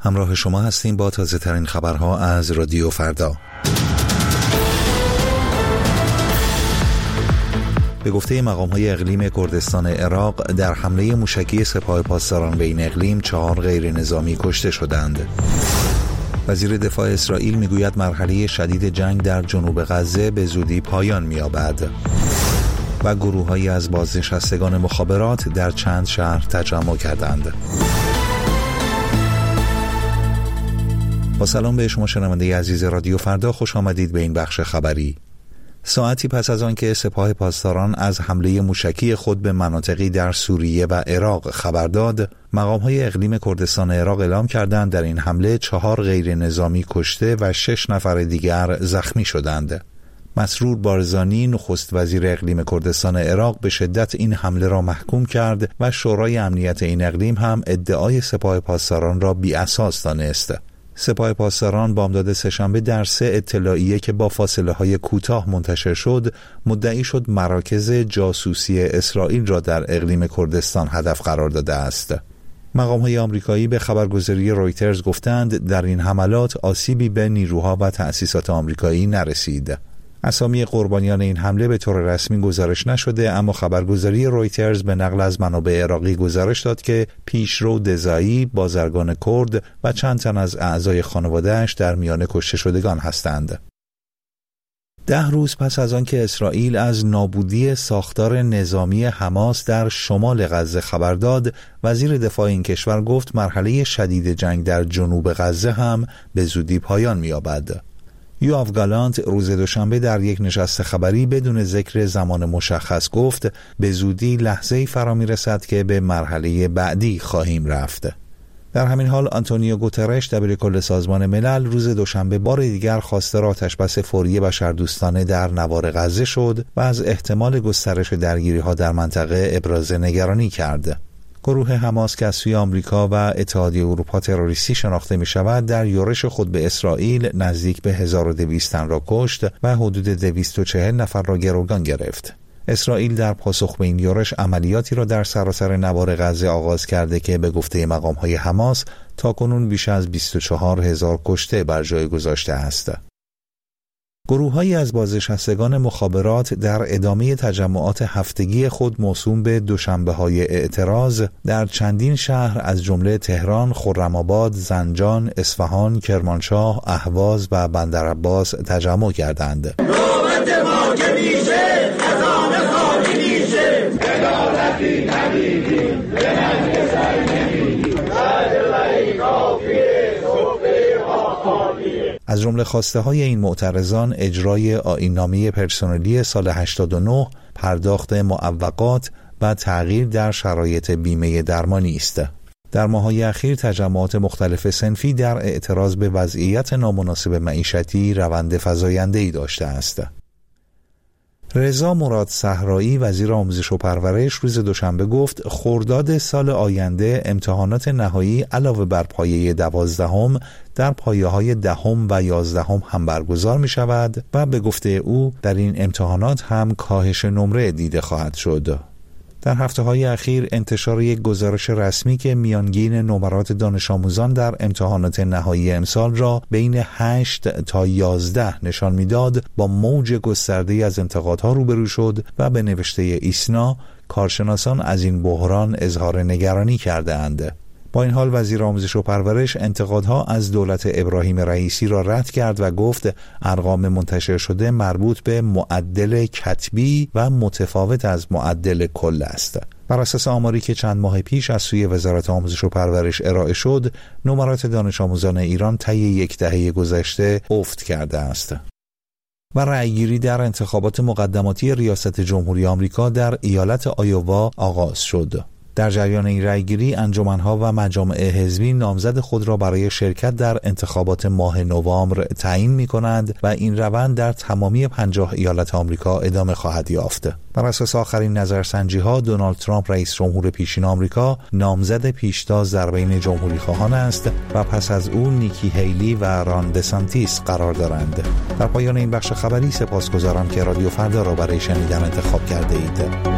همراه شما هستیم با تازه ترین خبرها از رادیو فردا. به گفته مقام‌های اقلیم کردستان عراق، در حمله موشکی سپاه پاسداران به این اقلیم 4 غیر نظامی کشته شدند. وزیر دفاع اسرائیل میگوید مرحله شدید جنگ در جنوب غزه به زودی پایان می‌یابد. و گروه‌هایی از بازنشستگان مخابرات در چند شهر تجمع کردند. با سلام به شما شنونده عزیز رادیو فردا، خوش آمدید به این بخش خبری. ساعتی پس از آنکه سپاه پاسداران از حمله موشکی خود به مناطقی در سوریه و عراق خبر داد، مقام‌های اقلیم کردستان عراق اعلام کردند در این حمله 4 غیر نظامی کشته و 6 نفر دیگر زخمی شدند. مسرور بارزانی نخست وزیر اقلیم کردستان عراق به شدت این حمله را محکوم کرد و شورای امنیت این اقلیم هم ادعای سپاه پاسداران را بی‌اساس دانست. سپاه پاسداران بامداد سه‌شنبه در 3 اطلاعیه که با فاصله‌های کوتاه منتشر شد، مدعی شد مراکز جاسوسی اسرائیل را در اقلیم کردستان هدف قرار داده است. مقام‌های آمریکایی به خبرگزاری رویترز گفتند در این حملات آسیبی به نیروها و تأسیسات آمریکایی نرسید. اسامی قربانیان این حمله به طور رسمی گزارش نشده، اما خبرگزاری رویترز به نقل از منابع عراقی گزارش داد که پیشرو دزایی، بازرگان کرد و چند تن از اعضای خانواده‌اش در میان کشته شدگان هستند. 10 روز پس از آنکه اسرائیل از نابودی ساختار نظامی حماس در شمال غزه خبر داد، وزیر دفاع این کشور گفت مرحله شدید جنگ در جنوب غزه هم به زودی پایان می‌یابد. یواف گالانت روز دوشنبه در یک نشست خبری بدون ذکر زمان مشخص گفت به زودی لحظه‌ای فرا می‌رسد که به مرحله بعدی خواهیم رفت. در همین حال آنتونیو گوترش دبیرکل سازمان ملل روز دوشنبه بار دیگر خواستار آتشبس فوری بشردوستانه در نوار غزه شد و از احتمال گسترش درگیری‌ها در منطقه ابراز نگرانی کرد. گروه حماس که از سوی آمریکا و اتحادیه اروپا تروریستی شناخته می شود، در یورش خود به اسرائیل نزدیک به 1200 تن را کشت و حدود 240 نفر را گروگان گرفت. اسرائیل در پاسخ به این یورش عملیاتی را در سراسر نوار غزه آغاز کرده که به گفته مقام‌های حماس تاکنون بیش از 24,000 کشته بر جای گذاشته است. گروه‌هایی از بازنشستگان مخابرات در ادامه تجمعات هفتگی خود موسوم به دوشنبه‌های اعتراض در چندین شهر از جمله تهران، خرم‌آباد، زنجان، اصفهان، کرمانشاه، اهواز و بندرعباس تجمع کردند. نوبت ما که میشه، خزانه خالی میشه، عدالتی ندیدیم، به ننگ سر نمیدیم، از جمله خواسته های این معترضان اجرای آیین‌نامه پرسنلی سال 89، پرداخت معوقات و تغییر در شرایط بیمه درمانی است. در ماه‌های اخیر تجمعات مختلف صنفی در اعتراض به وضعیت نامناسب معیشتی روند فزاینده‌ای داشته است. رضا مراد صحرایی وزیر آموزش و پرورش روز دوشنبه گفت خرداد سال آینده امتحانات نهایی علاوه بر پایه 12 در پایه‌های 10 و 11 هم برگزار می شود و به گفته او در این امتحانات هم کاهش نمره دیده خواهد شد. در هفته‌های اخیر انتشار یک گزارش رسمی که میانگین نمرات دانش آموزان در امتحانات نهایی امسال را بین 8 تا 11 نشان میداد با موج گسترده‌ای از انتقادها روبرو شد و به نوشته ایسنا کارشناسان از این بحران اظهار نگرانی کرده‌اند. با این حال وزیر آموزش و پرورش انتقادها از دولت ابراهیم رئیسی را رد کرد و گفت ارقام منتشر شده مربوط به معدل کتبی و متفاوت از معدل کل است. بر اساس آماری که چند ماه پیش از سوی وزارت آموزش و پرورش ارائه شد، نمرات دانش آموزان ایران طی یک دهه گذشته افت کرده است. و رأیگیری در انتخابات مقدماتی ریاست جمهوری آمریکا در ایالت آیووا آغاز شد. در جریان این رأیگیری انجمن‌ها و مجامع حزبی نامزد خود را برای شرکت در انتخابات ماه نوامبر تعیین می‌کنند و این روند در تمامی 50 ایالت آمریکا ادامه خواهد یافت. بر اساس آخرین نظرسنجی‌ها دونالد ترامپ رئیس جمهور پیشین آمریکا نامزد پیشتاز در بین جمهوری‌خواهان است و پس از او نیکی هیلی و ران دسانتیس قرار دارند. در پایان این بخش خبری سپاسگزارم که رادیو فردا را برای شنیدن انتخاب کرده اید.